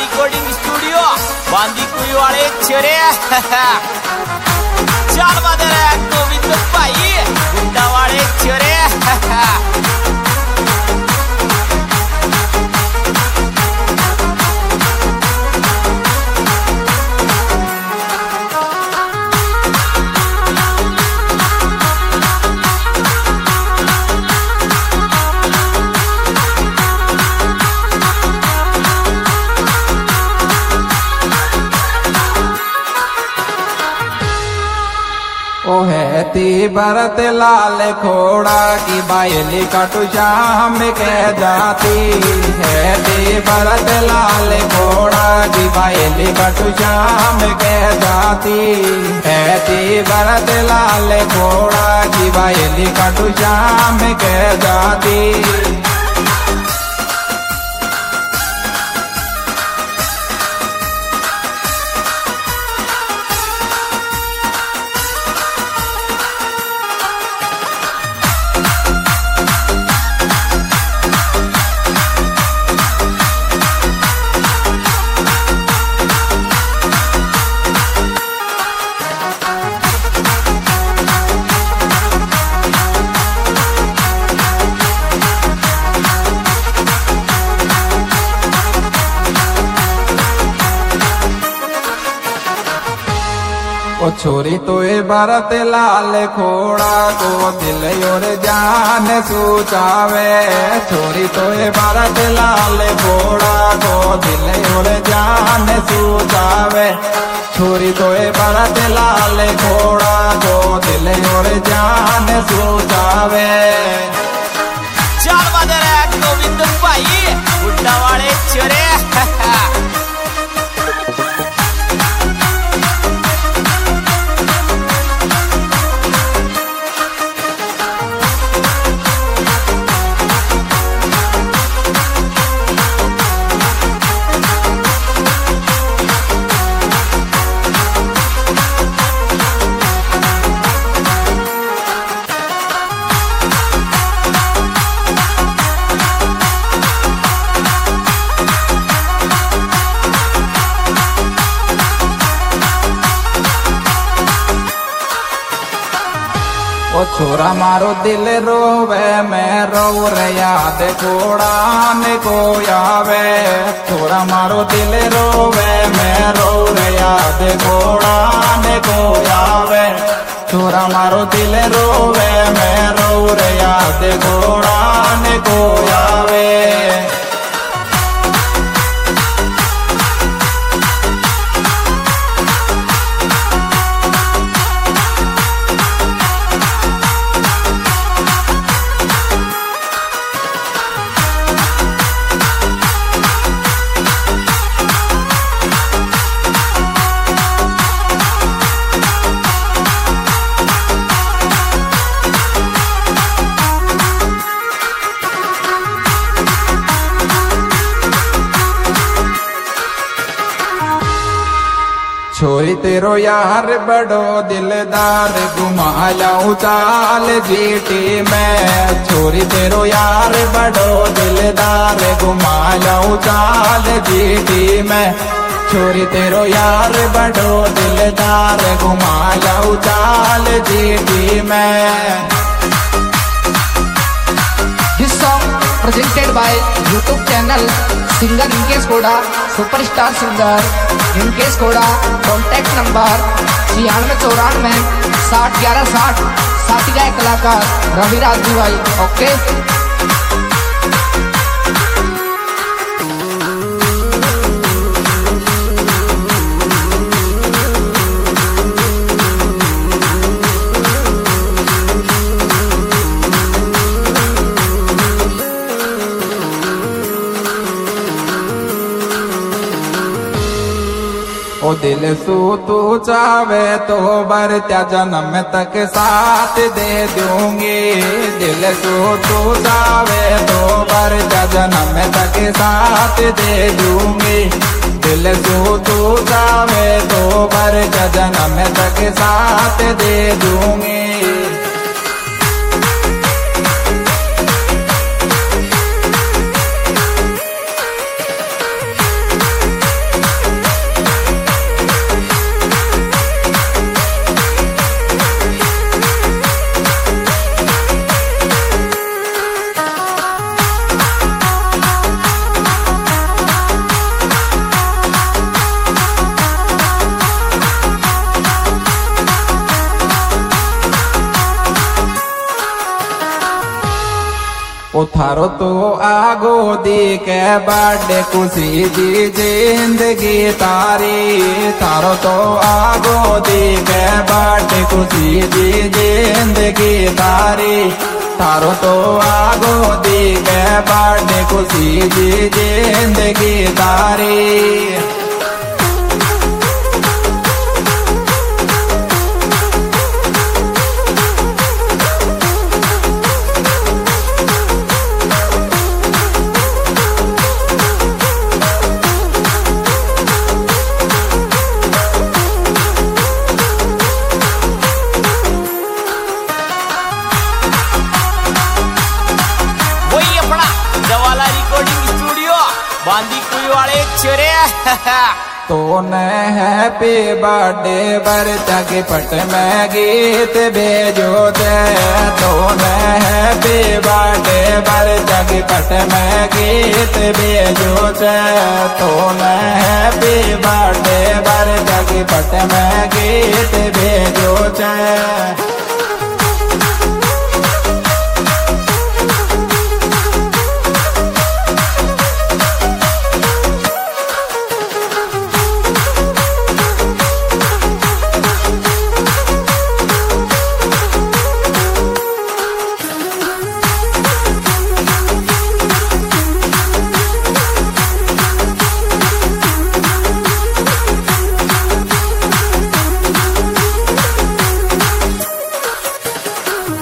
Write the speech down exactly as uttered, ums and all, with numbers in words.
Recording studio बांदी कुई वाले छेरे चाल बदल गोविंद भाई गुंडा वाले छेरे ओ है ती भरत लाल खोड़ा की बायली कटु शाम कह जाती है ती भरत लाल खोड़ा की बायली कटु शाम कह जाती है ती भरत लाल खोड़ा की बायली कटु शाम कह जाती। ओ छोरी तो ए भरत लाल खोड़ा को दिल और जान सूचावे छोरी तो ए भरत लाल खोड़ा को दिल और जान सूचावे छोरी तो ए भरत लाल खोड़ा को दिल और जान सूचावे। चाल बदल गोविंद भाई गुंडा वाले छेरे ओ छोरा मारो दिल रोवे मैं रो रे याद खोड़ा ने को आवे छोरा मारो दिल रोवे मैं रो रे याद खोड़ा ने को आवे छोरा मारो दिल रोवे मैं रो रे याद खोड़ा ने को आवे। छोरी तेरो यार बड़ो दिलदार घुमा लाऊं चाल जीटी में छोरी तेरो यार बड़ो दिलदार घुमा लाऊं चाल जीटी में छोरी तेरो यार बड़ो दिलदार घुमा लाऊं चाल जीटी में। This song presented by YouTube channel singer Inkesh Koda, superstar singer Inkesh Koda, contact number छियानवे चौरानवे साठ ग्यारह साठ साथी गायक कलाकार रविराज जी भाई। ओके ओ दिल सू तू चावे तो बरत्या जन्म तक साथ दे दूंगी दिल सू तू चावे तो बरत्या जन्म तक साथ दे दूंगी दिल सू तू चावे तो बरत्या जन्म तक साथ दे दूंगी। ओ थारो तो आगो दी के बड़े खुशी दी जिंदगी तारी, थारो तो आगो दी के बड़े खुशी दी जिंदगी तारी, थारो तो आगो दी के बड़े खुशी दी जिंदगी तारी। जवाला रिकॉर्डिंग स्टूडियो बांदी कुई वाले छोरे तो न हैप्पी बर्थडे बरता के पट में गीत भेजो दे, तो न हैप्पी बर्थडे बरता के पट में गीत भेजो दे, तो न हैप्पी बर्थडे बरता के पट में गीत भेजो दे।